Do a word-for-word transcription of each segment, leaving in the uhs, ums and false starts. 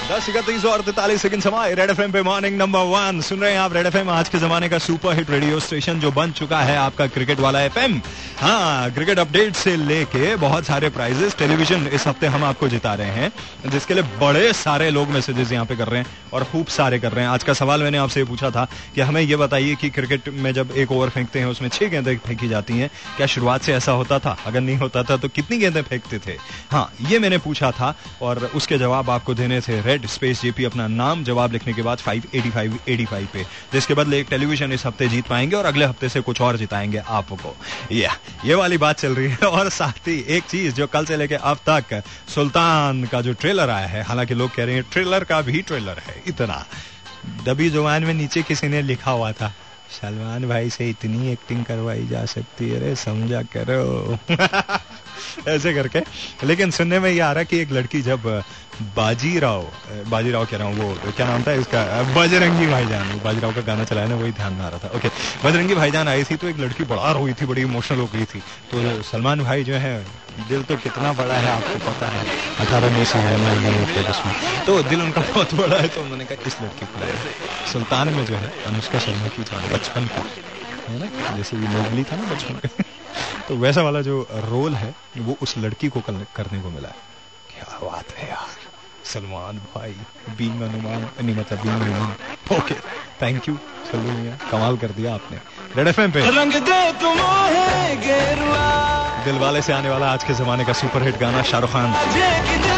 दस इकतीस और तैतालीस सेकंड समय रेड एफएम पे मॉर्निंग नंबर वन सुन रहे हैं आप। रेड एफएम आज के जमाने का सुपर हिट रेडियो स्टेशन जो बन चुका है आपका क्रिकेट वाला एफएम। हाँ, क्रिकेट अपडेट से लेके बहुत सारे प्राइजेस टेलीविजन इस हफ्ते हम आपको जिता रहे हैं, जिसके लिए बड़े सारे लोग मैसेजेस यहाँ पे कर रहे हैं और खूब सारे कर रहे हैं। आज का सवाल मैंने आपसे ये पूछा था कि हमें ये बताइए कि क्रिकेट में जब एक ओवर फेंकते हैं उसमें छह गेंदें फेंकी जाती हैं, क्या शुरुआत से ऐसा होता था? अगर नहीं होता था तो कितनी गेंदें फेंकते थे? हाँ, ये मैंने पूछा था और उसके जवाब आपको देने थे रेड स्पेस जेपी अपना नाम जवाब लिखने के बाद five eighty five eighty five पे, जिसके बदले एक टेलीविजन इस हफ्ते जीत पाएंगे और अगले हफ्ते से कुछ और जिताएंगे आपको। ये ये वाली बात चल रही है। और साथ ही एक चीज जो कल से लेके अब तक सुल्तान का जो ट्रेलर आया है, हालांकि लोग कह रहे हैं ट्रेलर का भी ट्रेलर है, इतना दबी जुबान में नीचे किसी ने लिखा हुआ था सलमान भाई से इतनी एक्टिंग करवाई जा सकती है, रे समझा करो ऐसे करके। लेकिन सुनने में ये आ रहा है कि एक लड़की जब बाजीराव बाजीराव कह रहा हूँ, वो क्या नाम था इसका, बजरंगी भाईजान, बाजीराव का गाना चलाया ना, वही ध्यान में आ रहा था। ओके, बजरंगी भाईजान आई थी तो एक लड़की बड़ा रोई थी, बड़ी इमोशनल हो गई थी। तो सलमान भाई जो है, दिल तो कितना बड़ा है आपको पता है, अठारह उन्नीस उसमें तो दिल उनका बहुत बड़ा है। तो उन्होंने कहा इस लड़की को सुल्तान में जो है अनुष्का शर्मा की बचपन का है ना, जैसे ये मोगली था ना बचपन का तो वैसा वाला जो रोल है वो उस लड़की को करने को मिला है। क्या बात है यार, सलमान भाई बीइंग अनुमान नहीं मतलब बीइंग अनुमान। ओके, थैंक यू सल्लू मियां, कमाल कर दिया आपने। रेड एफएम पे रंग दे तुम है गेरुआ, दिल वाले से आने वाला आज के जमाने का सुपर हिट गाना शाहरुख खान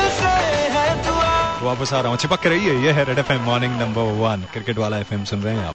वापस आ रहा हूँ, चिपक के रहिए। ये है red FM morning number one, cricket वाला एफएम सुन रहे हैं आप।